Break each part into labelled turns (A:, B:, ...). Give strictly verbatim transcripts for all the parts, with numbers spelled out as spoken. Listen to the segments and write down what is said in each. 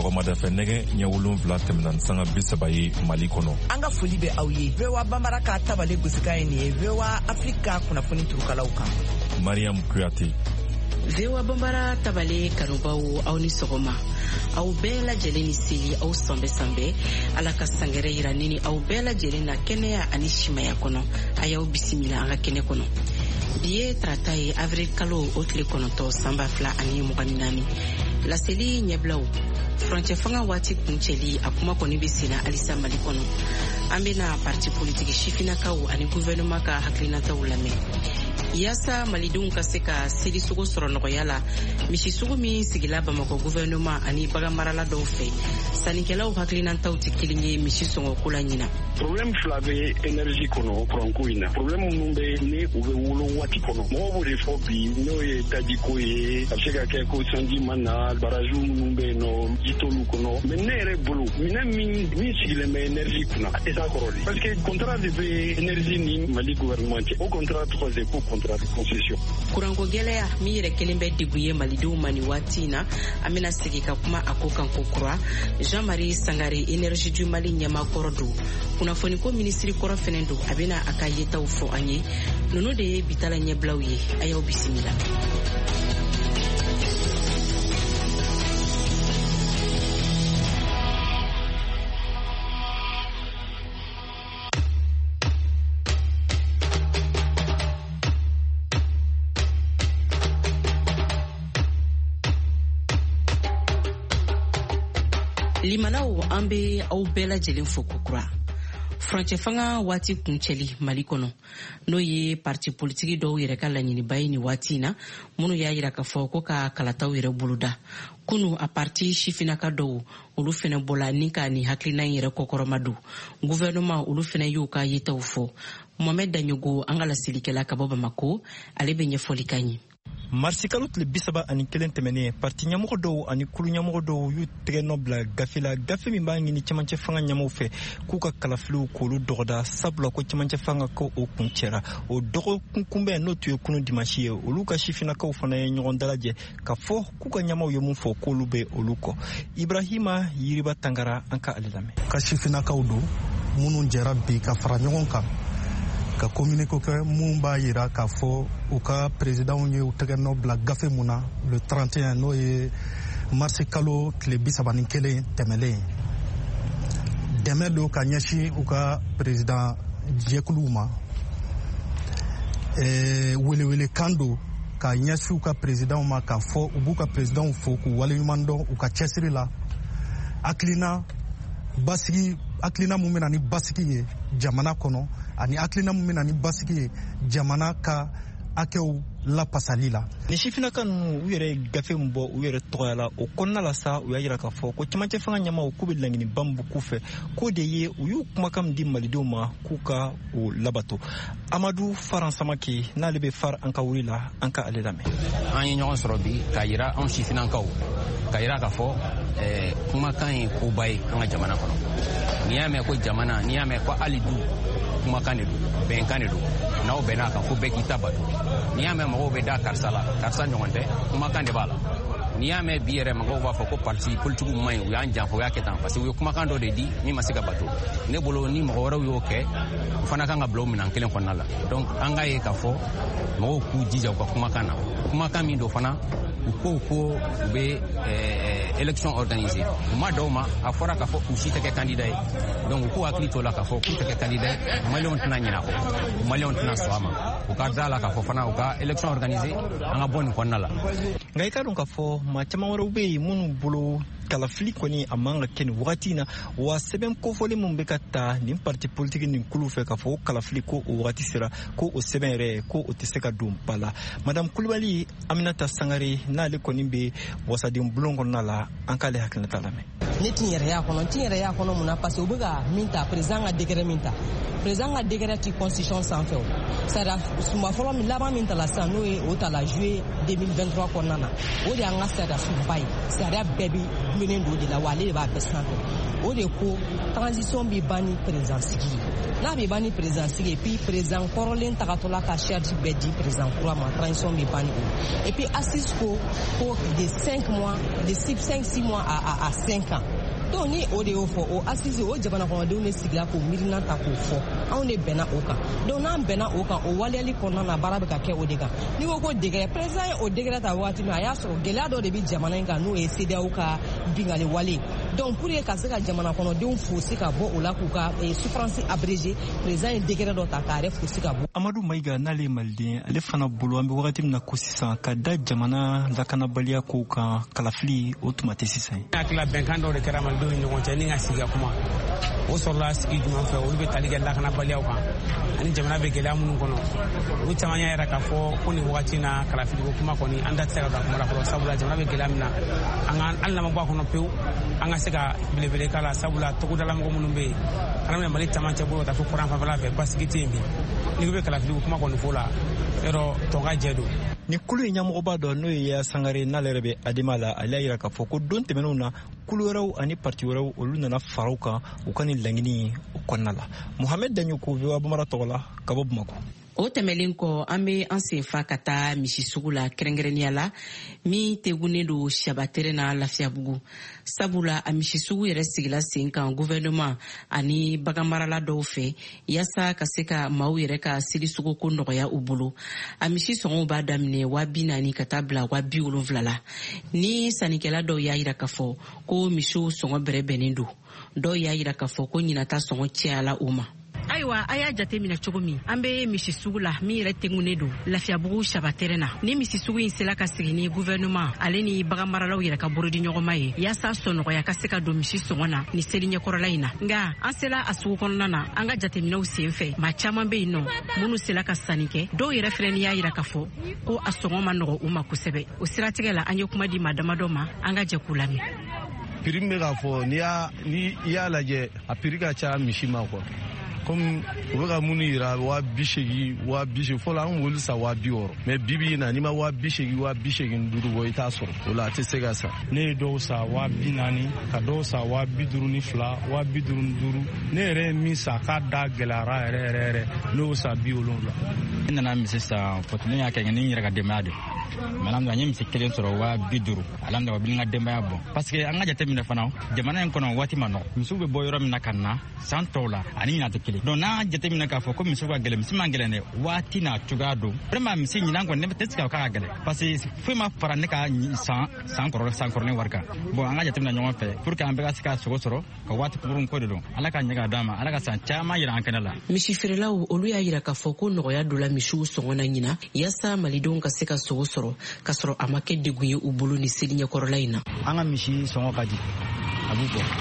A: sɔgɔmada fɛ nɛgɛ ɲɛ wolonwula tɛmɛna sanga bi saba ye Mali kɔnɔ.
B: An ka foli bɛ aw ye. V O A Bambara ka tabale gosika ye nin ye. V O A Afrika kunnafoni turukalaw kan.
A: Mariam Kuyate.
C: V O A Bambara tabale kanubaw aw ni sɔgɔma. Aw bɛɛ lajɛlen ni seli aw sɔnbɛ sanbɛ. Ala ka sangɛrɛ yira ni aw bɛɛ lajɛlen na kɛnɛya ani simaya kɔnɔ. A y'aw bisimila an ka kɛnɛ kɔnɔ. Bi ye tarata ye avril kalo o tile kɔnɔntɔn san ba fila ani mugan ni naani. Laseli ɲɛbilaw furancɛ fanga waati kuncɛli a kuma kɔni bɛ senna halisa Mali kɔnɔ. An bɛna parti politiki sifinakaw ani gouvernement ka hakilinataw lamɛn. Yasa malidenw ka se ka seli sogo sɔrɔ nɔgɔya la, misi sugu min sigila Bamakɔ gouvernement ani bagan marala dɔw fɛ. Sannikɛlaw hakilinataw tɛ kelen ye misi sɔngɔko la ɲina.
D: Problème fila bɛ énergie kɔnɔ kuranko in na. Problème minnu bɛ ni u bɛ wolo waati kɔnɔ. Mɔgɔw b'o de fɔ bi n'o ye tajiko ye, a bɛ se ka kɛ ko sanji ma na, barrage minnu bɛ yen nɔ ji t'olu kɔnɔ. Mais ne yɛrɛ bolo minɛn min min sigilen bɛ énergie kunna a tɛ taa kɔrɔ de. Parce que contrat de bɛ énergie ni Mali gouvernement cɛ. O contrat tɔgɔ de ko contrat de concession.
C: Kuranko gɛlɛya min yɛrɛ kelen bɛ degun ye malidenw ma nin waati in na, an bɛna segin ka kuma a ko kan ko kura. Jean-Marie Sangare énergie du Mali ɲɛma kɔrɔ don. Kunnafoni ko ministre kɔrɔ fɛnɛ don, a bɛna a ka yetaw fɔ an ye. Ninnu de ye bitala ɲɛbilaw ye. A y'aw bisimila. Limanaw an bɛ aw bɛɛ lajɛlen fo kokura. Furancɛ fanga waati kuncɛli Mali kɔnɔ n'o ye parti politiki dɔw yɛrɛ ka laɲiniba ye nin waati in na minnu y'a yira k'a fɔ ko ka kalataw yɛrɛ boloda. Kunu a parti sifinaka dɔw olu fɛnɛ bɔla ni ka nin hakilina in yɛrɛ kɔkɔrɔma don. Gouvernement olu fɛnɛ y'u ka yetaw fɔ. Mohamed Danyogo an ka lasilikɛla ka bɔ Bamako ale bɛ ɲɛfɔli kan ye.
E: Marsikalo tile bisaba ani kelen tɛmɛnen parti ɲɛmɔgɔ dɔw ani kulu ɲɛmɔgɔ dɔw y'u tɛgɛ nɔ bila gafe la, gafe min b'a ɲini cɛmancɛ fanga ɲɛmɔgɔw fɛ k'u ka kalafiliw k'olu dɔgɔda sabula ko cɛmancɛ fanga ko o kun cɛra. O dɔgɔkun kunbɛn n'o tun ye kunu dimanche ye, olu ka sifinakaw fana ye ɲɔgɔn dalajɛ ka fɔ k'u ka ɲɛmɔgɔw ye mun fɔ k'olu bɛ olu kɔ. Ibrahima Yiriba Tangara an ka ale lamɛn.
F: Ka sifinakaw don minnu jɛra bi ka fara ɲɔgɔn kan ka communiqué kɛ mun b'a yira k'a fɔ u ka présidentw ye u tɛgɛ nɔ bila gafe mun na le trente et un n'o ye mars kalo tile bi saba ni kelen tɛmɛlen. Dɛmɛ don ka ɲɛsin u ka président jɛkuluw ma. Eh, welewele kan don ka ɲɛsin u ka présidentw ma k'a fɔ u b'u ka présidentw fo k'u waleɲuman dɔn u ka cɛsiri la. Hakilina basigi hakilina mun bɛ na ni basigi ye jamana kɔnɔ ani hakilina mun bɛ na ni basigi ye jamana ka hakɛw lapasali la.
E: Ni sifinaka ninnu u yɛrɛ gafe min bɔ u yɛrɛ tɔgɔya la o kɔnɔna la sa u y'a yira k'a fɔ ko cɛmancɛ fanga ɲɛmaaw k'u bɛ laɲiniba min k'u fɛ k'o de ye u y'u kumakan min di malidenw ma k'u ka o labato. Amadu Faran Samake n'ale bɛ far an ka wuri la an ka ale lamɛn.
G: An ye ɲɔgɔn sɔrɔ bi k'a yira anw sifinakaw k'a yira k'a fɔ ɛɛ kumakan ye koba ye an ka jamana kɔnɔ. N'i y'a mɛn ko jamana n'i y'a mɛn ko hali du kumakan de don bɛnkan de don n'aw bɛn'a kan ko bɛɛ k'i ta bato. N'i y'a mɛn mɔgɔw bɛ da karisa la karisa ɲɔgɔn tɛ kumakan de b'a la. N'i y'a mɛn bi yɛrɛ mɔgɔw b'a fɔ ko parti politique man ɲi u y'an janfa u y'a kɛ tan parce que u ye kumakan dɔ de di min ma se ka bato. Ne bolo ni mɔgɔ wɛrɛw y'o kɛ u fana kan ka bila o minɛn kelen kɔnɔna la. Donc an k'a ye k'a fɔ mɔgɔw k'u jija u ka kumakan na kumakan min don fana u ko ko u bɛ élection organisée u ma dɔw ma a fɔra k'a fɔ u si tɛ kɛ candidat ye donc u k'u hakili t'o la k'a fɔ k'u tɛ kɛ candidat ye maliyɛnw tɛna ɲinɛ a kɔ maliyɛnw tɛna sɔn a ma u ka da la k'a fɔ fana u ka élection organisée an ka bɔ nin kɔnɔna la.
E: Nka i ka dɔn k'a fɔ maa caman wɛrɛw bɛ yen minnu bolo kalafili kɔni a man ka kɛ nin wagati in na wa sɛbɛn kofɔli min bɛ ka ta nin parti politique nin kulu fɛ k'a fɔ o kalafili ko o wagati sera ko o sɛbɛn yɛrɛ ko o tɛ se ka don ba la. Madame Kulibali Aminata Sangare n'ale kɔni bɛ wasaden bulon kɔnɔna la an k'ale hakilinata lamɛn.
H: ne tin yɛrɛ y'a kɔnɔ tin yɛrɛ y'a kɔnɔ mun na parce que u bɛ ka min ta président ka décret min ta président ka décret ti constitution sanfɛ o c'est à dire suma fɔlɔ min laban min ta la sisan n'o ye o ta la juillet deux mille vingt-trois kɔnɔna na o de y'an ka sariya sunba ye sariya bɛɛ bi gulonnen don o de la wa ale de b'a bɛɛ sanfɛ o de ko transition bi ban ni président sigi n'a bɛ ban ni président sigi et puis président kɔrɔlen tagatɔla ka charge bɛɛ di président kura ma transition bi ban ni o et puis assise ko ko de cinq mois de six cinq six mois à à à cinq ans donc ni o de y'o fɔ o assise o jamana kɔnɔdenw de sigila k'o miirina ta k'o fɔ anw de bɛnna o kan donc n'an bɛnna o kan o waleyali kɔnɔna na baara bɛ ka kɛ o de kan n'i ko ko décret président ye o décret ta wagati min a y'a sɔrɔ gɛlɛya dɔ de bɛ jamana in kan n'o ye C E D E A O ka bingali wale donc pour que ka se ka jamana kɔnɔdenw fosi ka bɔ o la k'u ka souffrance abrégée président ye décret dɔ ta k'a yɛrɛ fosi ka bɔ.
E: Amadu Mayiga n'ale ye maliden ale fana bolo an bɛ wagati min na ko sisan ka da jamana lakanabaliya kow kan kalafili o tuma tɛ sisan.
I: hakilila bɛnkan dɔw de kɛra malidenw ni ɲɔgɔn cɛ ni ka sigi ka kuma o sɔrɔla sigi jumɛn fɛ olu bɛ tali kɛ lakanabaliyaw kan ani jamana bɛ gɛlɛya minnu kɔnɔ olu caman y'a yɛrɛ k'a fɔ ko nin wagati in na kalafiliko kuma kɔni an da tɛ se ka don a kuma la fɔlɔ sabula jamana bɛ gɛlɛya min na an ka hali n'an ma bɔ a kɔnɔ pewu an ka se ka belebele k'a la sabula togodalamɔgɔ minnu bɛ yen kana minɛ mali caman cɛ bolo ka taa fo kuran fanfɛla fɛ basigi tɛ yen bi n'i ko bɛ kalafiliko kuma kɔni fɔ la yɔrɔ tɔn ka jɛ don.
E: Ni kulu in ɲɛmɔgɔba dɔ n'o ye Yaya Sangare n'ale yɛrɛ bɛ Adema la ale y'a jira k'a fɔ ko don tɛmɛnenw na kulu wɛrɛw ani parti wɛrɛw olu nana faraw kan u ka nin laɲini o kɔnɔna la. Mohamed Danyoko V O A Bamara tɔgɔ la ka bɔ Bamako.
C: O tɛmɛlen kɔ an bɛ an sen fa ka taa misi sugu la kɛrɛnkɛrɛnnenya la min tegunnen don Shabatere na Lafiyabugu sabula a misi sugu yɛrɛ sigila sen kan gouvernement ani baganmarala dɔw fɛ yaasa ka se ka maaw yɛrɛ ka seli sugu ko nɔgɔya u bolo a misi sɔngɔw b'a daminɛ wa bi naani ka taa bila wa bi wolonwula la ni sannikɛla dɔw y'a jira k'a fɔ ko misiw sɔngɔ bɛrɛ bɛnnen don dɔw y'a jira k'a fɔ ko ɲinata sɔngɔ cayala u ma. Ayiwa a y'a jate minɛ cogo min an bɛ misi sugu la min yɛrɛ tegunnen don Lafiyabugu Shabatere na ni misi sugu in sela ka sigi ni gouvernement ale ni baganmaralaw yɛrɛ ka bolo di ɲɔgɔn ye yaasa sɔnɔgɔya ka se ka don misi sɔngɔ na ni seli ɲɛkɔrɔla in na nka an sela a sugu kɔnɔna na an ka jateminɛw sen fɛ maa caman bɛ yen nɔ minnu sela ka sanni kɛ dɔw yɛrɛ fɛnɛ y'a jira k'a fɔ ko a sɔngɔ ma nɔgɔ u ma kosɛbɛ o siratigɛ la an ye kuma di maa damadɔ ma an ka jɛ k'u lamɛn.
J: Prix bɛ k'a fɔ n'i y'a n'i y'a lajɛ a prix ka ca misi ma quoi. Comme u bɛ ka minnu yira waa bi seegin waa bi seegin fɔlɔ an wolo sa waa bi wɔɔrɔ mais bibi in na n'i ma waa bi seegin waa bi seegin duuru bɔ i t'a sɔrɔ o la a tɛ se ka sa.
K: Ne ye dɔw sa waa bi naani ka dɔw sa waa bi duuru ni fila waa bi duuru ni duuru ne yɛrɛ ye min sa k'a da gɛlɛyara yɛrɛ yɛrɛ yɛrɛ ne y'o sa bi wolonwula.
L: Ne nana misi san fɔtɔ ne y'a kɛ ni n yɛrɛ ka denbaya de mais alhamdulilah n ye misi kelen sɔrɔ waa bi duuru alhamdulilah o bɛ n ka denbaya bɔ parce que an ka jateminɛ fana jamana in kɔnɔ waati ma nɔgɔ misiw bɛ bɔ yɔrɔ min na ka na san tɔw la ani ɲinan tɛ kelen donc n'an jateminɛ k'a fɔ ko misiw ka gɛlɛn misi man gɛlɛn dɛ waati n'a cogoya don vraiment misi ɲinan kɔni ne tɛ se ka k'a ka gɛlɛn parce que foyi ma fara ne ka san san kɔrɔ san kɔrɔlen wari kan bon an ka jateminɛ ɲɔgɔn fɛ pour que an bɛɛ ka se ka sogo sɔrɔ ka waati kunkurun ko de don ala ka ɲɛ ka d'an ma ala ka san caman yira an kɛnɛ la.
C: Misi feerelaw olu y'a jira k'a fɔ ko nɔgɔya donna misiw sɔngɔ na ɲina yaasa malidenw ka se ka sogo sɔrɔ ka sɔrɔ a ma kɛ degun ye u bolo ni seli ɲɛkɔrɔla in na.
M: An ka misi sɔngɔ ka di a b'u bɔ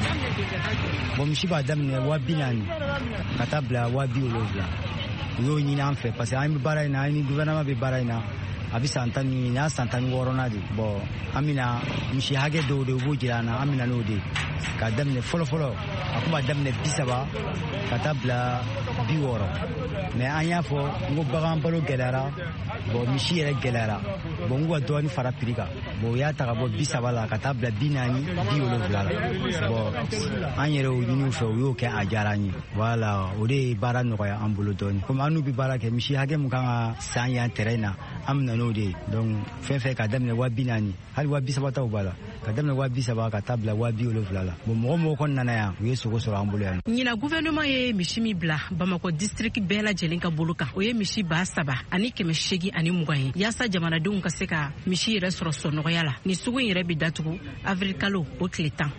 M: bon misi b'a daminɛ waa bi naani ka taa bila waa bi wolonwula u y'o ɲini an fɛ parce que an bɛ baara in na an ni gouvernement bɛ baara in na a bɛ san tan ni n'a san tan ni wɔɔrɔnan de bon an bɛna misi hakɛ dɔw de u b'o jira an na an bɛna n'o de k'a daminɛ fɔlɔfɔlɔ a kun b'a daminɛ bi saba ka taa bila bi wɔɔrɔ mais an y'a fɔ n ko bagan balo gɛlɛyara bon misi yɛrɛ gɛlɛyara bon n ko ka dɔɔni fara prix kan bon u y'a ta ka bɔ bi saba la ka taa bila bi naani bi wolonwula la bon an yɛrɛ y'o ɲini u fɛ u y'o kɛ a diyara an ye voilà o de ye baara nɔgɔya an bolo dɔɔni komi an n'u bɛ baara kɛ misi hakɛ mun kan ka san yan terrain na an bɛ na n'o de ye donc fɛn fɛn ka daminɛ waa bi naani hali waa bi saba taw b'a la ka daminɛ waa bi saba ka taa bila waa bi wolonwula la bon mɔgɔ mɔgɔ kɔni nana yan u ye sogo sɔrɔ an bolo yan.
C: ɲina gouvernement ye misi min bila Bamakɔ district bɛɛ lajɛlen ka bolo kan o ye misi ba saba ani kɛmɛ seegin ani mugan ye yaasa jamanadenw ka se ka misi yɛrɛ sɔrɔ sɔnɔgɔya la ni sugu in yɛrɛ bɛ datugu avril kalo o tile tan.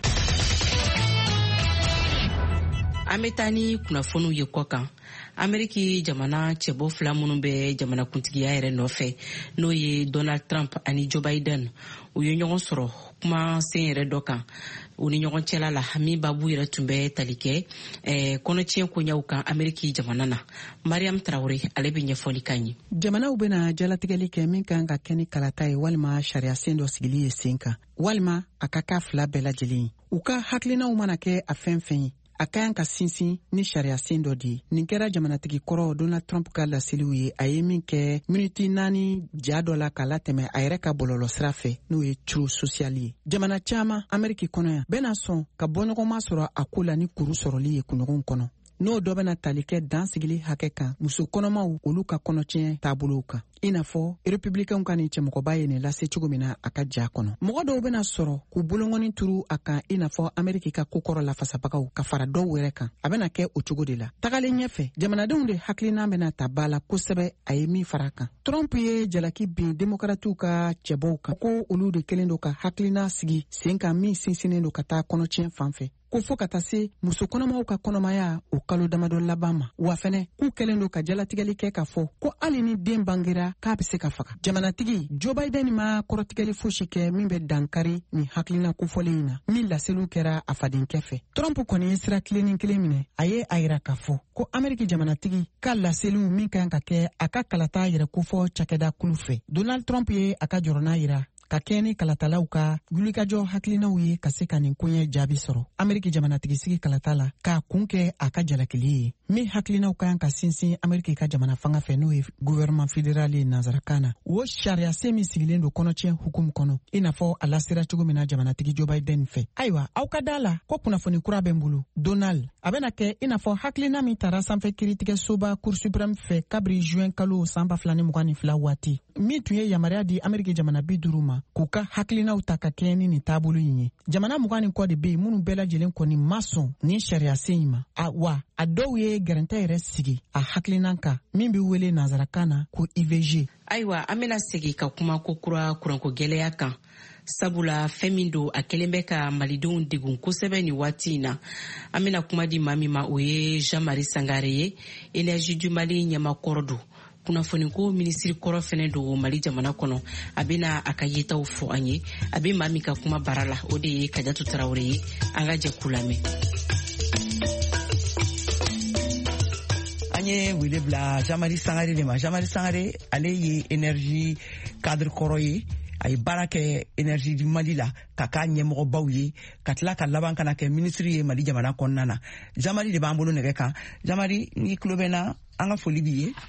C: An bɛ taa ni kunnafoniw ye kɔ kan Ameriki jamana cɛbɔ fila minnu bɛ jamanakuntigiya yɛrɛ nɔfɛ n'o ye Donald Trump ani Joe Biden u ye ɲɔgɔn sɔrɔ kuma sen yɛrɛ dɔ kan u ni ɲɔgɔn cɛla la min babu yɛrɛ tun bɛ tali kɛ eh, kɔnɔtiɲɛ koɲaw kan Ameriki jamana na. Mariam Traore ale bɛ ɲɛfɔli kan ye.
N: Jamanaw bɛna jalatigɛli kɛ min kan ka kɛ ni kalata ye walima sariya sen dɔ sigili ye sen kan walima a ka k'a fila bɛɛ lajɛlen u ka hakilinaw mana kɛ a fɛn fɛn ye a ka yan ka sinsin ni sariya sen dɔ di nin kɛra jamanatigi kɔrɔ Donald Trump ka laseliw ye a ye min kɛ miniti naani ja dɔ la k'a latɛmɛ a yɛrɛ ka bɔlɔlɔ sira fɛ n'o ye Truth Social ye. Jamana caman Ameriki kɔnɔ yan bɛna sɔn ka bɔɲɔgɔnma sɔrɔ a ko la ni kuru sɔrɔli ye kunɲɔgɔn kɔnɔ n'o dɔ bɛna tali kɛ dan sigili hakɛ kan muso kɔnɔmaw olu ka kɔnɔtiɲɛ taabolow kan i n'a fɔ républicains ka nin cɛmɔgɔba ye nin lase cogo min na a ka ja kɔnɔ. Mɔgɔ dɔw bɛna sɔrɔ k'u bolongɔni turu a kan i n'a fɔ Ameriki ka kokɔrɔ lafasabagaw ka fara dɔw wɛrɛ kan a bɛna kɛ o cogo de la. Tagalen ɲɛfɛ jamanadenw de hakilina bɛna ta ba la kosɛbɛ a ye min fara kan. Trump ye jalaki bin démocrates ka cɛbɔw kan ko olu de kelen don ka hakilina sigi sen kan min sinsinnen don ka taa kɔnɔtiɲɛ fan fɛ ko fo ka taa se muso kɔnɔmaw ka kɔnɔmaya o kalo damadɔ laban ma wa fɛnɛ k'u kɛlen don ka jalatigɛli kɛ k'a fɔ ko hali ni den bangera k'a bɛ se ka faga. Jamanatigi Joe Biden ma kɔrɔtigɛli fosi kɛ min bɛ dankari nin hakilina kofɔlen in na min laseliw kɛra a fadenkɛ fɛ. Trump kɔni ye sira tilenin kelen minɛ a ye a yira k'a fɔ ko Ameriki jamanatigi ka laseliw min ka kan ka kɛ a ka kalata yɛrɛ kofɔ cakɛda kulu fɛ. Donald Trump ye a ka jɔrɔna yira ka kɛ ni kalatalaw ka wulikajɔ hakilinaw ye ka se ka nin koɲɛ jaabi sɔrɔ. Ameriki jamanatigi sigi kalata la k'a kun kɛ a ka jalakili ye min hakilinaw ka kan ka sinsin Ameriki ka jamana fanga fɛ n'o ye gouvernement fédéral ye nanzarakan na. O sariya sen min sigilen don kɔnɔtiɲɛ hukumu kɔnɔ i n'a fɔ a lasera cogo min na jamanatigi Joe Biden fɛ. Ayiwa aw ka da la ko kunnafoni kura bɛ n bolo Donald a bɛna kɛ i n'a fɔ hakilina min tara sanfɛ kiiritigɛsoba Cour suprême fɛ kabiri juin kalo san ba fila ni mugan ni fila waati min tun ye yamaruya di Ameriki jamana bi duuru ma k'u ka hakilinaw ta ka kɛ ni nin taabolo in ye. Jamana mugan ni kɔ de bɛ yen minnu bɛɛ lajɛlen kɔni ma sɔn ni sariya sen in ma a wa a dɔw ye gɛrɛntɛ yɛrɛ sigi a hakilina kan min bɛ wele nanzarakan na ko I V G.
C: Ayiwa an bɛna segin ka kuma ko kura kuranko gɛlɛya kan sabula fɛn min don a kelen bɛ ka malidenw degun kosɛbɛ ni waati in na. An bɛna kuma di maa min ma o ye Jean-Marie Sangare ye Énergie du Mali ɲɛmakɔrɔ don. Kunnafoni ko minisiri kɔrɔ fɛnɛ don Mali jamana kɔnɔ a bɛna a ka yetaw fɔ an ye a bɛ maa min ka kuma bara la o de ye Kajatu Tarawele ye an ka jɛ k'u lamɛn.
B: An ye wele bila Jean-Marie Sangare de ma. Jean-Marie Sangare ale ye énergie cadre kɔrɔ ye a ye baara kɛ Énergie du Mali la ka k'a ɲɛmɔgɔbaw ye ka tila ka laban kana kɛ minisiri ye Mali jamana kɔnɔna na. Jean-Marie de b'an bolo nɛgɛ kan. Jean-Marie n'i tulo bɛ n na an ka foli b'i ye.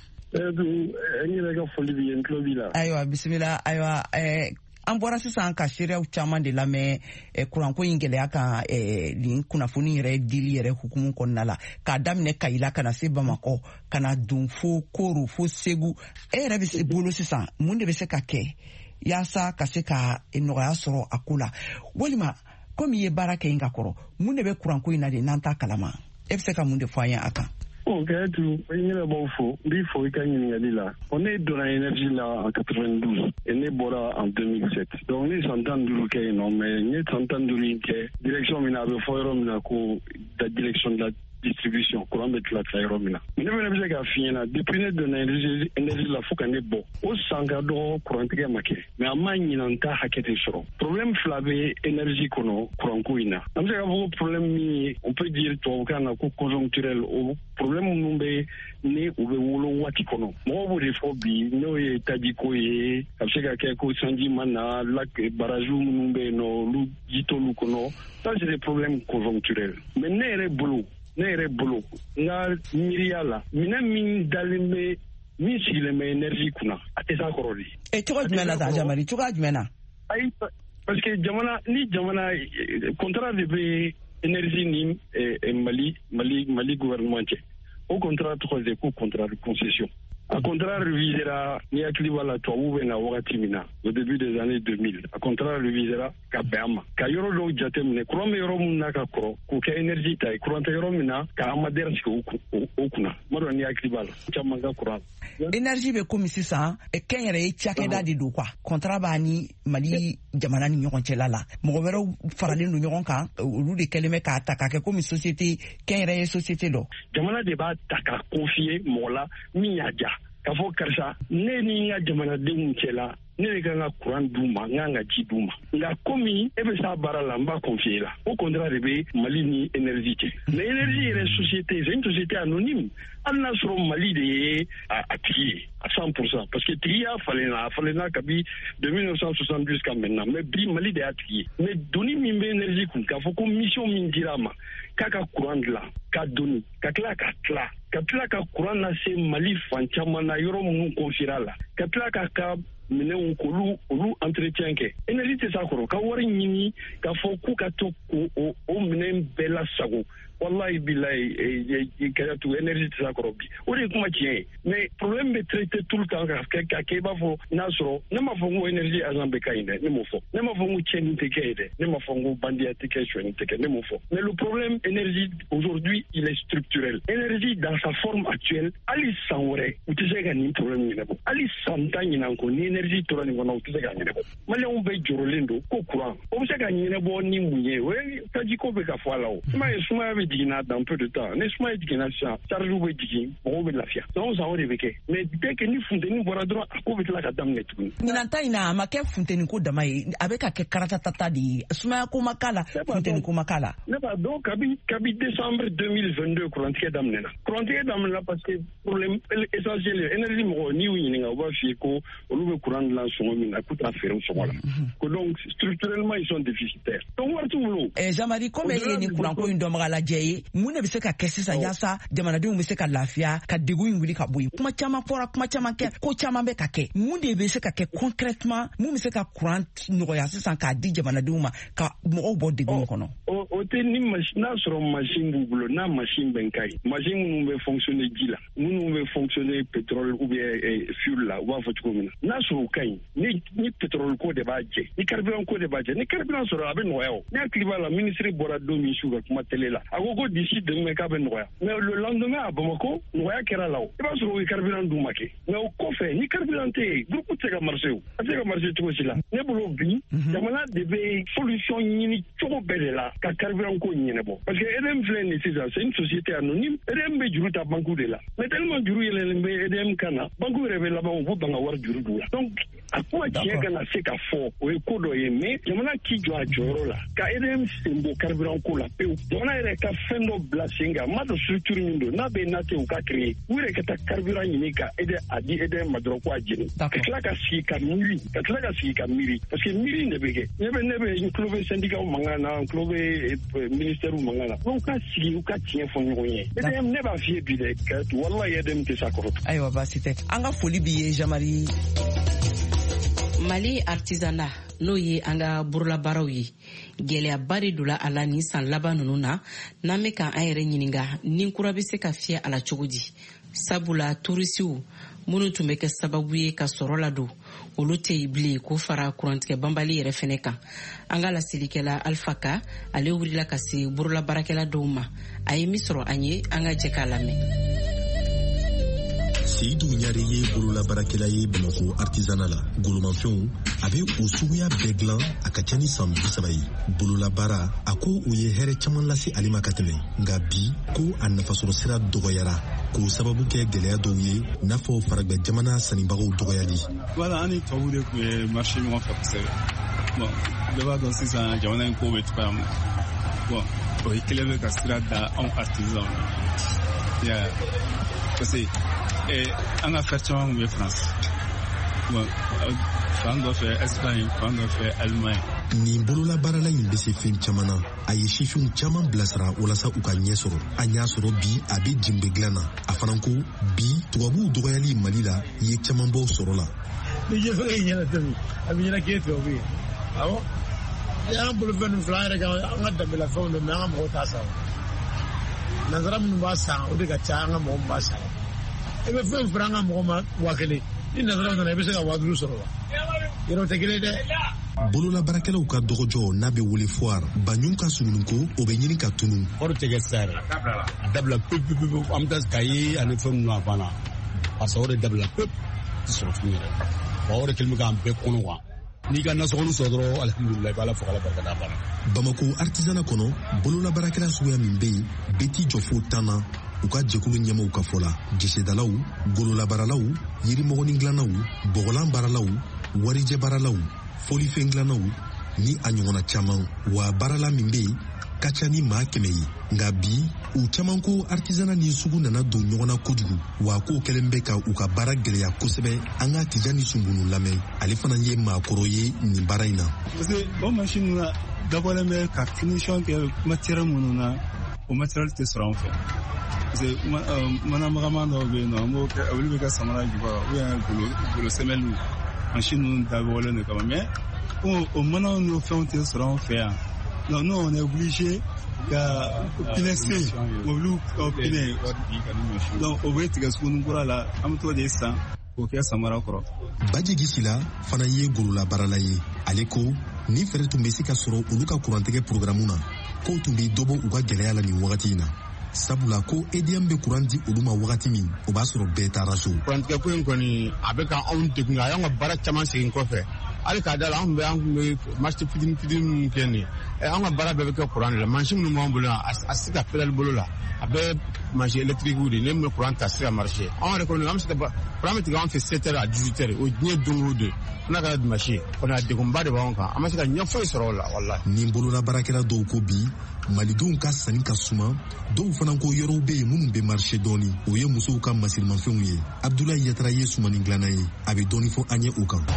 B: Ayiwa bisimila ayiwa ɛɛ an bɔra sisan ka seereyaw caman de lamɛn kuranko in gɛlɛya kan nin kunnafoni yɛrɛ dili yɛrɛ hukumu kɔnɔna la k'a daminɛ Kayila kana se Bamakɔ kana don fo Koro fo Segu e yɛrɛ bɛ se bolo sisan mun de bɛ se ka kɛ yaasa ka se ka nɔgɔya sɔrɔ a ko la walima komi i ye baara kɛ in ka kɔrɔ mun de bɛ kuranko in na de n'an t'a kalama e bɛ se ka mun de fɔ an ye a kan.
D: Bon, Gaëtou, il y a bon faux. Il faut y gagner là. On est dans l'énergie là en quatre-vingt-douze et on est bora en deux mille sept. Donc on est s'entendre du qu'il non mais on est s'entendre du que direction minable forum la ko la direction de la distribution courant de la Cairomina. Mais ne venez pas finir là depuis ne de l'énergie énergie la faut qu'on est bon. Au sangado courant que maké. Mais à main n'en ta hakete sur. Problème flavé énergie kono courant kuina. Am c'est un problème on peut dire toi quand on a conjoncturel au problème numbe ne ube wolo wati kono. Mo bo de fobi no e tadiko e abseka ke ko sanji mana lak baraju numbe no lu jitolu kono. Ça c'est des problèmes conjoncturels. Mais ne re bolo ne yɛrɛ bolo n ka miiriya la minɛn min dalen bɛ min sigilen bɛ énergie kunna a tɛ s'a kɔrɔ de.
B: ɛ cogo jumɛn na sa Jean-Marie cogoya jumɛn na.
D: ayi parce que jamana ni jamana contrat de bɛ énergie ni mali mali mali gouvernement cɛ o contrat tɔgɔ de ko contrat de concession. A contrat revisera ni hakili b'a la tubabu bɛ na wagati min na au début des années deux mille a contrat revisera ka bɛn a ma ka yɔrɔ dɔw jateminɛ courant bɛ yɔrɔ minnu na ka kɔrɔ k'o kɛ énergie ta ye courant tɛ yɔrɔ min na ka amadère sigi o kunna ma dɔn ni hakili b'a la caman ka courant.
B: énergie bɛ komi sisan kɛnyɛrɛye cakɛda de don quoi contrat b'a ni Mali jamana ni ɲɔgɔn cɛla la mɔgɔ wɛrɛw faralen don ɲɔgɔn kan olu de kɛlen bɛ k'a ta k'a kɛ komi société kɛnyɛrɛye société dɔ.
D: jamana de b'a ta ka confier mɔgɔ la min y'a ja k'a fɔ karisa ne ni n ka jamanadenw cɛla ne de kan ka courant d'u ma n kan ka ji d'u ma nka komi e bɛ s'a baara la n b'a confier la au contraire de bɛ Mali ni énergie cɛ mais énergie yɛrɛ société c'est une société anonyme hali n'a sɔrɔ Mali de ye a tigi ye à cent pour cent parce que tigi y'a falenna a falenna kabi de mille neuf cent soixante-dix jusqu'à maintenant mais bi Mali de y'a tigi ye mais doni min bɛ énergie kun k'a fɔ ko mission min dira a ma k'a ka courant dilan ka doni ka tila ka tila ka tila ka courant lase Mali fan caman na yɔrɔ minnu confiera la ka tila ka ka minɛnw k'olu olu entretien kɛ énergie tɛ s'a kɔrɔ ka wari ɲini k'a fɔ k'u ka to k'o o minɛn bɛɛ lasago wallahi billahi kayatu énergie tɛ s'a kɔrɔ bi o de ye kuma tiɲɛ ye mais problème bɛ traité tout le temps ka kɛ ka kɛ i b'a fɔ n'a sɔrɔ ne m'a fɔ n ko énergie agent bɛ ka ɲi dɛ ne m'o fɔ ne m'a fɔ n ko tiɲɛni tɛ kɛ ye dɛ ne m'a fɔ n ko bandiya tɛ kɛ suɲɛni tɛ kɛ ne m'o fɔ mais le problème énergie aujourd'hui il est structurel énergie dans sa forme actuelle hali san wɛrɛ u tɛ se ka nin problème ɲɛnabɔ hali san tan ɲinan ko ni énergie tora nin kɔnɔ u tɛ se ka ɲɛnabɔ maliyɛnw bɛɛ jɔrɔlen don ko courant o bɛ se ka ɲɛnabɔ ni mun ye o ye tajiko bɛ ka fɔ a la o kuma ye sumaya bɛ jiginna dans peu de temps ni sumaya jiginna sisan charge bɛ jigin mɔgɔw bɛ lafiya donc san o de bɛ kɛ mais dès que ni funteni bɔra dɔrɔn a ko bɛ tila ka daminɛ tuguni.
B: ɲinan ta in na a ma kɛ funteni ko dama ye a bɛ ka kɛ karatatata de ye sumaya ko ma k'a la funteni ko ma k'a la.
D: ne b'a dɔn kabi kabi décembre deux mille vingt-deux kurantigɛ daminɛna kurantigɛ daminɛna parce que problème essentiel ye énergie mɔgɔ n'i y'u ɲininka u b'a f'i ye ko olu bɛ courant dilan sɔngɔ min na k'u t'a feere o sɔngɔ la ko donc structurellement ils sont déficitaires donc wari t'u bolo.
B: Jean-Marie comme e ye nin courant ko in dɔnbaga lajɛ ye mun de bɛ se ka kɛ sisan yaasa jamanadenw bɛ se ka lafiya ka degun in wuli ka bɔ yen kuma caman fɔra kuma caman kɛ ko caman bɛ ka kɛ mun de bɛ se ka kɛ concrètement mun bɛ se ka courant nɔgɔya sisan k'a di jamanadenw ma ka mɔgɔw bɔ degun kɔnɔ.
D: o tɛ ni n'a sɔrɔ machine b'u bolo n'a machine bɛ n ka ye machine minnu bɛ fonctionner ji la minnu bɛ fonctionner pétrole ou bien fuel la u b'a fɔ cogo min na n'a sɔrɔ u ka ɲi ni ni pétrole ko de b'a jɛ ni carburant ko de b'a jɛ ni carburant sɔrɔ a bɛ nɔgɔya o ne hakili b'a la ministre bɔra don min su ka kuma télé la a ko ko d'ici demain k'a bɛ nɔgɔya mais le lendemain à Bamako nɔgɔya kɛra la o i b'a sɔrɔ o ye carburant d'u ma kɛ mais o kɔfɛ ni carburant tɛ yen groupe tɛ se ka marcher o a tɛ se ka marcher cogo si la ne bolo bi jamana de bɛ solution ɲini cogo bɛɛ de la ka carburant ko ɲɛnabɔ parce que E D M filɛ nin sisan c'est une société anonyme E D M bɛ juru ta banque de la mais tellement juru yɛlɛlen bɛ E D M kan na banque yɛrɛ bɛ laban u b'u ban ka wari juru d'u la donc a kuma tiɲɛ kana se ka fɔ o ye ko dɔ ye mais jamana k'i jɔ a jɔyɔrɔ la ka E D M sen bɔ carburant ko la pewu jamana yɛrɛ ka fɛn dɔ bila sen kan ma dɔn structure min don n'a bɛ n'a tɛ u ka créer u yɛrɛ ka taa carburant ɲini ka E D M a di E D M ma dɔrɔn ko a jeni ka tila ka sigi ka miiri ka tila ka sigi ka miiri parce que miiri de bɛ kɛ ne bɛ ne bɛ n tulo bɛ syndicat mankan na n tulo bɛ ministère mankan na donc ka sigi u ka tiɲɛ fɔ ɲɔgɔn ye E D M ne b'a f'i ye bi dɛ ka wallahi E D M tɛ s'a kɔrɔ.
B: ayiwa baasi tɛ an ka foli b'i ye Jean-Marie.
C: Mali artisanat n'o ye an ka bololabaaraw ye gɛlɛyaba de donna a la nin san laban ninnu na n'an bɛ k'an yɛrɛ ɲininka ni kura bɛ se ka fiyɛ a la cogo di sabula turisiw minnu tun bɛ kɛ sababu ye ka sɔrɔ ladon olu tɛ yen bilen k'o fara kurantigɛ banbali yɛrɛ fɛnɛ kan an ka lasilikɛla Alpha Ka ale wulila ka se bololabaarakɛla dɔw ma a ye min sɔrɔ an ye an ka jɛ k'a lamɛn.
O: Seydou Ɲare ye bololabaarakɛla ye Bamako artisanat la golomafɛnw a bɛ o suguya bɛɛ dilan a ka ca ni san bi saba ye bololabaara a ko o ye hɛrɛ caman lase ale ma ka tɛmɛ nka bi ko a nafasɔrɔ sira dɔgɔyara k'o sababu kɛ gɛlɛya dɔw ye n'a fɔ faragɛ jamana sannibagaw dɔgɔyali.
P: Voilà, an ni tubabuw de tun ye marché ɲɔgɔn fɛ kosɛbɛ bon bɛɛ b'a dɔn sisan jamana in ko bɛ cogoya min bon o ye kelen bɛ ka sira da anw artisan ya parce que an ka fɛn caman tun bɛ France bon fan dɔ fɛ Espagne fan dɔ fɛ Allemagne.
O: Nin bololabaarala in bɛ se fɛn caman na a ye sifinw caman bilasira walasa u ka ɲɛ sɔrɔ an y'a sɔrɔ bi a bɛ jenbe dilan na a fana ko bi tubabuw dɔgɔyali Mali la ye caman bɔ sɔrɔ la.
Q: ni ɲɛfɛ ye ɲɛna tɛmɛ a bɛ ɲɛna k'e tubabu ye awɔ y'an bolo fɛn ninnu fila an yɛrɛ kan an ka danbelafɛnw don mais an ka mɔgɔw t'a san nanzara minnu b'a san o de ka ca an ka mɔgɔw b'a san i bɛ fɛn fara an ka mɔgɔ ma waa kelen ni nanzara nana i bɛ se ka waa duuru sɔrɔ wa yɔrɔ tɛ kelen dɛ.
O: bololabaarakɛlaw ka dɔgɔjɔ n'a bɛ wele foire baɲu ka sugununko o bɛ ɲini ka tunu.
R: wari tɛ kɛ sisan yɛrɛ a dabila pewu pewu pewu an bɛ taa kaye ani fɛn ninnu a banna parce que o de dabila pewu tɛ sɔrɔ tuguni yɛrɛ wa o de kɛlen bɛ k'an bɛɛ kɔnɔ wa n'i ka nasɔngɔnin sɔrɔ dɔrɔn alihamudulilayi i b'a la fɔ k'ala barika da a banna.
O: Bamako artisanat kɔnɔ bololabaarakɛla suguya min bɛ yen bɛɛ t'i jɔ fo tan na u ka jɛkulu ɲɛmɔgɔw ka fɔ la gesedalaw gololabaaralaw yirimɔgɔnin dilannaw bɔgɔlan baaralaw warijɛ baaralaw folifɛn dilannanw ni a ɲɔgɔnna caman wa baarala min be ka ca ni maa kɛmɛ ye nka bi u caman ko artisanat ni sugu nana don ɲɔgɔn na kojugu wa k'o kɛlen bɛ ka u ka baara gwɛlɛya kosɛbɛ. An ka Tijani Sunbunu lamɛn, ale fana ye maakɔrɔ ye nin baara in na.
P: Parce que o machine na dabɔlen bɛ ka finition kɛ matériel minnu na o matériel tɛ sɔrɔ an fɛ. Parce que manamagaman dɔw bɛ yen nɔ an b'o kɛ olu bɛ kɛ samara jukɔrɔ ou bien golo golo semelle machine ninnu dabɔlen de kama mais o manaw n'o fɛnw tɛ sɔrɔ an fɛ yan. Donc nous on est obligé ka pincer mobile au piner. Donc o bɛ tigɛ suguni kura la an bɛ t'o de san k'o kɛ samara kɔrɔ.
O: Bajigi Sila fana ye golola baarala ye. Ale ko ni fɛɛrɛ tun bɛ se ka sɔrɔ olu ka kurantigɛ programme na k'o tun bɛ dɔ bɔ u ka gɛlɛya la nin wagati in na. Sabula ko E D M bɛ kuran di olu ma wagati min o b'a sɔrɔ bɛɛ taara so.
R: Kurantigɛ ko in kɔni a bɛ ka anw degun a y'an ka baara caman segin kɔfɛ. Hali k'a da la an bɛ an kun bɛ marché fitini fitini minnu kɛ nin ye an ka baara bɛɛ bɛ kɛ kuran de la mansin minnu b'an bolo yan a se ka pédale bolo la a bɛ mansin électrique de ne bɛ kuran ta se ka marché anw yɛrɛ kɔni an bɛ se ka kuran bɛ tigɛ an fɛ sept heures à dix-huit heures o diɲɛ don o don n'a kɛra dimanche kɔni a degunba de b'anw kan an ma se ka ɲɛ foyi sɔrɔ o la walahi.
O: Nin bolola baarakɛla dɔw ko bi malidenw ka sanni ka suma dɔw fana ko yɔrɔw bɛ yen minnu bɛ marché dɔɔni o ye musow ka masirimafɛnw ye. Abdoulaye Yatara ye sumani dilanna ye a bɛ dɔɔni fɔ an ye o kan.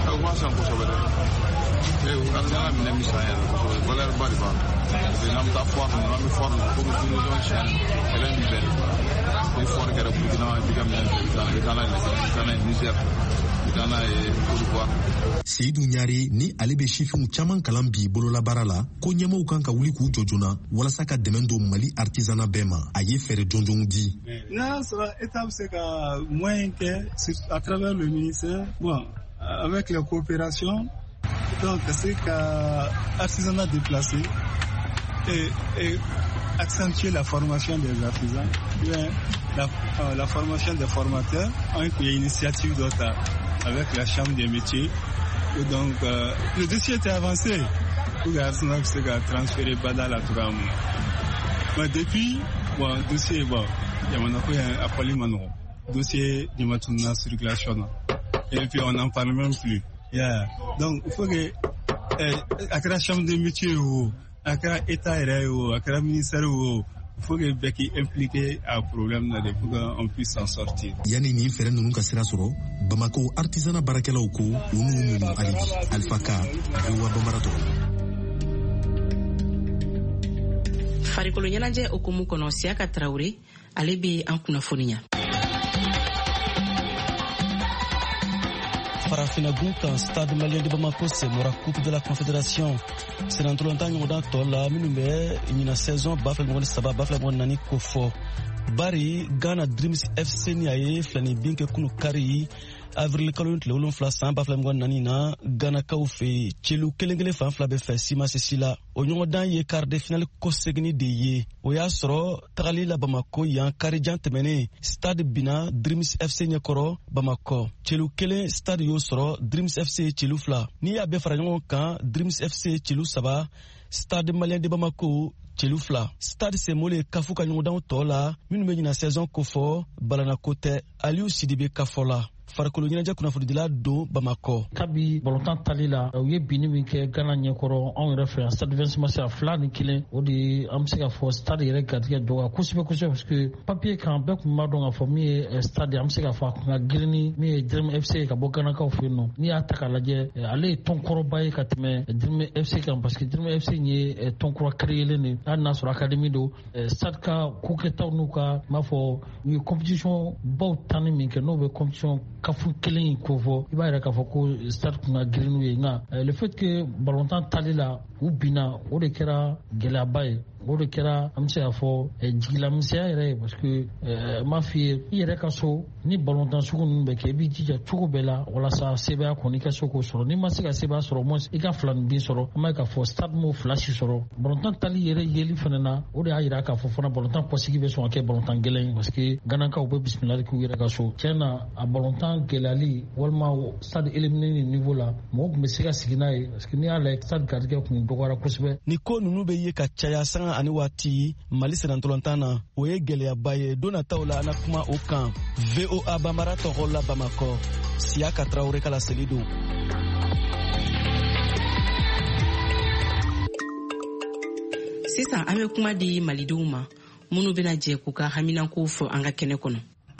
S: Eh, artisanat minɛ misɛnya kosɛbɛ valeur ba de b'a la parce que n'an bɛ taa foire ninnu an bɛ foire ninnu comme tourisme siɲɛ kɛlɛ b'i bɛn ni foire kɛra Burkina i bɛ ka minɛn i bɛ taa n'a ye Niger i bɛ taa n'a ye Niger i bɛ taa n'a ye Côte d'Ivoire.
O: Seyidu Ɲare ni ale bɛ sifinw caman kalan bi bololabaara la ko ɲɛmaaw kan ka wuli k'u jɔ joona walasa ka dɛmɛ don Mali artisanat bɛɛ ma a ye fɛɛrɛ jɔnjɔnw di.
P: N'a sɔrɔ État bɛ se ka moyen kɛ à travers le ministère bon avec les coopérations. Donc, c'est qu'à artisanat déplacé et, et accentuer la formation des artisans, bien, la, euh, la formation des formateurs, il y a une initiative d'autre avec la chambre des métiers. Et donc, euh, le dossier était avancé pour l'artisanat qui s'est transféré Bada la Touram. Mais depuis, bon, le dossier, bon, il y a un appelé Manon, dossier de ma circulation. Et puis, on n'en parle même plus. Yeah. Donc, il faut que à la chambre des métiers ou à l'État ou à le ministère ou il faut que Becky impliqué à problème là pour qu'on puisse s'en sortir.
O: Yani ni fere nunu ka sira sɔrɔ Bamako artisanat barakɛlaw ko u n'u muɲu hali bi Alpha Ka Rewa Bambarato.
C: Farikolo ɲɛnajɛ okumu kɔnɔ Siaka Traoré ale bɛ an kunnafoniya.
T: Farafina gun stade malien de Bamako semora coupe de la confédération senantolonta ɲɔgɔndan tɔ la minnu bɛ ɲina saison ba fila ɲɔgɔn saba ba fila ɲɔgɔn naani ko fɔ bari Ghana Dreams F C ni a ye filani bin kɛ kunu kari avril kalo tile wolonfila san ba fila ɲɔgɔn naani na Ghanakaw fɛ celu kelen kelen fan fila bɛ fɛ sima sisi la o ɲɔgɔndan ye quart de finale kɔsegini de ye o y'a sɔrɔ tagali la Bamako yan karijan tɛmɛnen stade bina Dreams F C ɲɛkɔrɔ Bamako celu kelen stade y'o sɔrɔ Dreams F C celu fila n'i y'a bɛɛ fara ɲɔgɔn kan Dreams F C celu saba stade malien de Bamako celu fila stade semole kafu ka ɲɔgɔndanw tɔ la minnu bɛ ɲina saison kofɔ balanako tɛ Aliou Sidibe kafɔ la farikolo ɲɛnajɛ kunnafonidila don Bamako.
U: Kabi balontan tali la u ye binni min kɛ Ghana ɲɛkɔrɔ anw yɛrɛ fɛ yan stade Vincent Massira fila ni kelen o de an bɛ se ka fɔ stade yɛrɛ garijɛgɛ dɔgɔya kosɛbɛ kosɛbɛ parce que papier kan bɛɛ tun b'a dɔn k'a fɔ min ye stade an bɛ se ka fɔ a kun ka girin ni min ye Dream F C ka bɔ Ghanakaw fɛ yen nɔ n'i y'a ta k'a lajɛ ale ye tɔnkɔrɔba ye ka tɛmɛ Dream F C kan parce que Dream F C ye tɔnkɔrɔ créelen de hali n'a sɔrɔ académie don stade ka kokɛtaw n'u ka n b'a fɔ u ye compétition baw tanni min kɛ n'o bɛ compétition kafu kelen in ko fɔ i b'a yɛrɛ k'a fɔ ko stade kun ka girin n'u ye nka le fait que balontan tali la u binna o de kɛra gɛlɛyaba ye o de kɛra an bɛ se k'a fɔ jigilamisɛnya yɛrɛ ye parce que n m'a f'i ye i yɛrɛ ka so ni balontan sugu ninnu bɛ kɛ i b'i jija cogo bɛɛ la walasa sebaya kɔni i ka se k'o sɔrɔ n'i ma se ka sebaya sɔrɔ au moins i ka filani bin sɔrɔ an b'a ye k'a fɔ stade m'o fila si sɔrɔ balontan tali yɛrɛ yeli fana na o de y'a jira k'a fɔ fana balontan kɔsigi bɛ sɔn ka kɛ balontan gɛlɛn ye parce que Ghanakaw bɛ bisimilali k'u yɛrɛ ka so tiɲɛ na a balontan gɛlɛyali walima stade éliminé ni niveau la mɔgɔ tun bɛ se ka sigi n'a ye parce que n'i y'a lajɛ stade garijɛgɛ tun dɔgɔyara kosɛbɛ.
T: Ni ko ninnu bɛ ye ka caya sanga ani waati Mali senantolontan na o ye gɛlɛyaba ye don nataw la an na kuma o kan V O A Bambara tɔgɔ la Bamako Siaka Traoré ka laseli don.
C: sisan an bɛ kuma di malidenw ma minnu bɛna jɛ k'u ka haminankow fɔ an ka kɛnɛ kɔnɔ.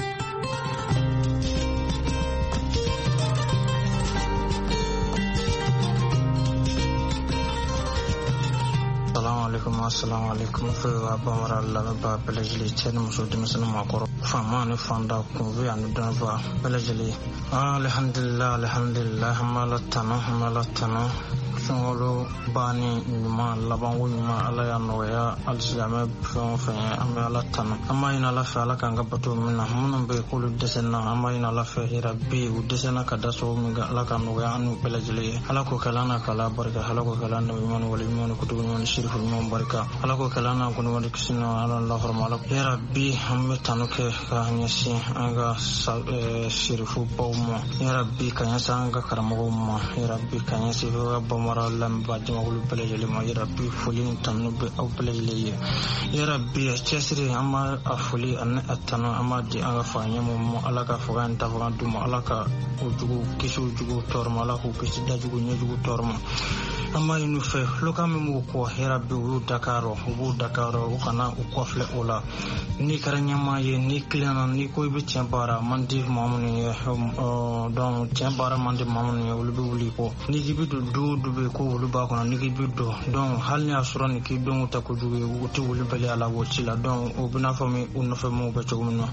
A: Assalamu alaikum fo abamara la ba belajili chen muso dimisana makoro fama ne fanda kunwe anu danva belajili alhamdulillah alhamdulillah hamala tana hamala tana sungolo bani nyuma labango nyuma ala ya noya alsilame fon fen ama ala tana ama ina la fa ala kanga bato minna munun be kulu desena ama ina la fa rabbi u desena kada so minga ala kan noya anu belajili ala ko kalana kala barka ala ko kalana min wal min kutubu min shirfu min barka ala ko kalana ko woni kisino ala allah hormala ya rabbi hamme tanuke ka nyasi anga shirfu bawmo ya rabbi kanya sanga karamo mo ya rabbi kanya si bamara lam bajma hulu belajili ma ya rabbi fulin tanube aw belajili ya rabbi chesri ama afuli an atano ama di anga fanya mo ala ka fugan ta fugan dum ala ka ujugu kisu jugu torma ala ko kisi dajugu nyajugu torma ama inu fe lokami mu ko ya rabbi wu dakaro wu dakaro kana ukofle ola ni karanya ma ye ni klana ni koy be tiambara mandi mamuni don tiambara mandi mamuni ulbi wuli ko ni gibi do do be ko wulu ba ko ni gibi do don hal ni asura ni ki don ta ko juwe wuti wuli bali ala wotila don o bina fami unno famu be chogumno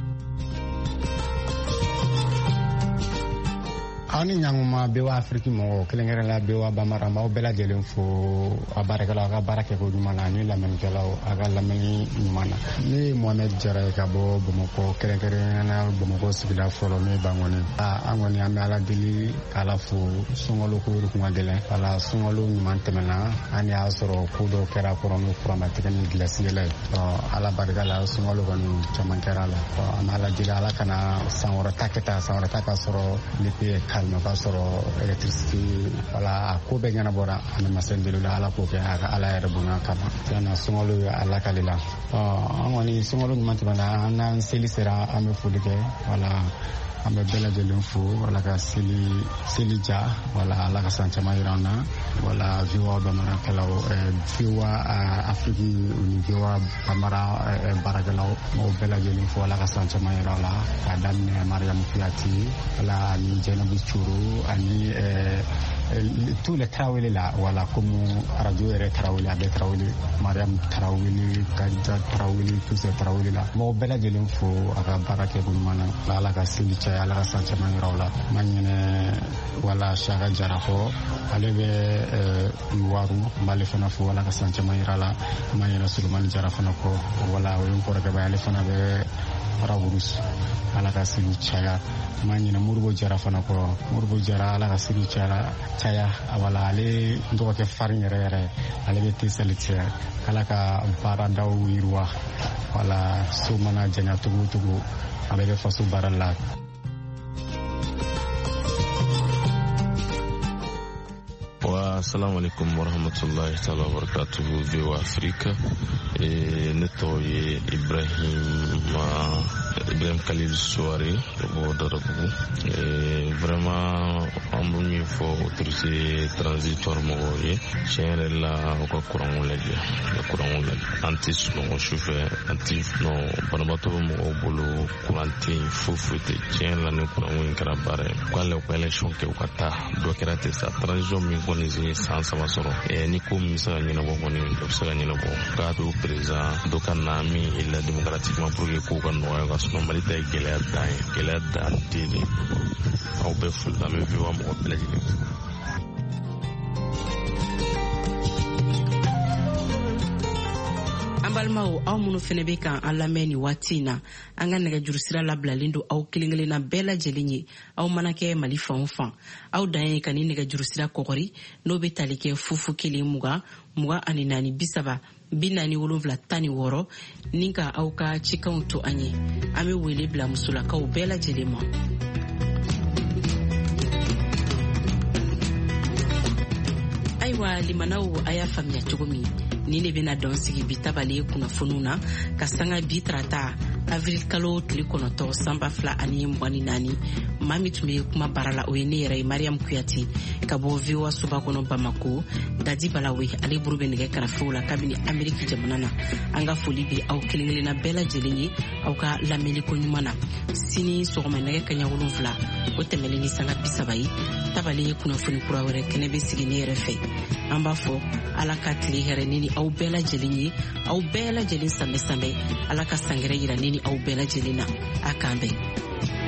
V: ani nyanguma bewa afriki mo kelengere la bewa bamara ma obela jelen fo abarekala ga barake ko jumana ni lamen kelaw aga lameni jumana ni Mohamed Jara ka bo bomoko kelengere na bomoko sibila folo ni bangoni a angoni amala dili ala fo songolo ko ru kuma gele ala songolo nyuman temena ani asoro ko do kera ko no prama tekeni glacier ala barkala songolo ko ni chamankara la amala dili ala kana sangora taketa sangora takasoro lipi kalma basoro electricity wala ko be ngana bora ana masendelu ala ko ke aga ala erbuna kama tana sungolo ala kalila ah ngoni sungolo mantibana ana seli sera ame fulike wala ame bela jelum fu wala ka seli seli ja wala ala ka sancha mayrana wala viwa bamara kalaw viwa afriki uni viwa bamara baragalaw mo bela jelum fu wala ka sancha mayrala adam ne mariam fiati wala ni jena buchuru ani tous les Traoré là voilà comme radio et Traoré avec Traoré Mariam Traoré Kanja Traoré tous ces Traoré là mo bela jelum fu aga barake bu mana la ka seli cha ala ka sancha mayrawla manyene wala shaga jarafo alebe waru male fana fu wala ka sancha mayrala manyene sulman jarafana ko wala won ko rega bale fana be rawurus ala ka seli cha manyene murbo jarafana ko murbo jara ala ka seli cha chaya wala ale ndo ke farin rere ale be tiselite ala ka baranda wirwa wala sumana janya tugu tugu ale be fasu baralla.
W: Assalamu alaikum warahmatullahi ta'ala wabarakatuh Viwa Afrika e netoye Ibrahim Ibrahim Khalil Souare bo darabu e vraiment ambu mi fo autorité transitoire mo ye chere la ko courant laje la courant laje antis no chauffeur antif no banabato mo bolo courante fofute chere la no courant ngara bare kwale ko election ke ukata do kerate sa transition mi ko ni sans sama soro e ni ko mi sa nyina bo ni do sa nyina bo ka do président do kanami illa démocratiquement pour que ko kan no ga so malita gele dai gele dan tini au be ful da me viwa mo plaji
C: ambalmaw aw munu fene be kan an lamɛn ni waati na an ka nɛgɛjuru sira labilalen don aw kelen kelenna bɛɛ lajɛlen ye aw mana kɛ mali fan o fan aw dan ye ka ni nɛgɛjuru sira kɔgɔri n'o be tali kɛ fufu kelen mugan mugan ani naani bisaba bi naani wolonfila tan ni wɔɔrɔ ni ka aw ka cikanw to an ye an be wele bila musolakaw bɛɛ lajɛlen ma. ayiwa limanaw a y'a faamuya cogo min ni ne bena dɔn sigi bi tabale kunnafoniw na ka sanga bi tarata avril kalo tile kɔnɔntɔ sanba fila ani mugan ni naani maa min tun bɛ kuma baara la o ye ne yɛrɛ ye mariam kuyati ka bɔ voa soba kɔnɔ bamako. Dadi Balawe ale buru bɛ nɛgɛ karafew la kabini ameriki jamana na. An ka foli bɛ aw kelen kelenna bɛɛ lajɛlen ye aw ka lamɛnliko ɲuman na. Sini sɔgɔma nɛgɛ kaɲa wolonwula o tɛmɛlen ni sanga bi saba ye tabali ye kunnafoni kura wɛrɛ kɛnɛ bɛ sigi ne yɛrɛ fɛ. An b'a fɔ ala ka tile hɛrɛ ni aw bɛɛ lajɛlen ye aw bɛɛ lajɛlen sanbɛ sanbɛ ala ka sangɛrɛ yira ni aw bɛɛ lajɛlen na a k'an bɛn.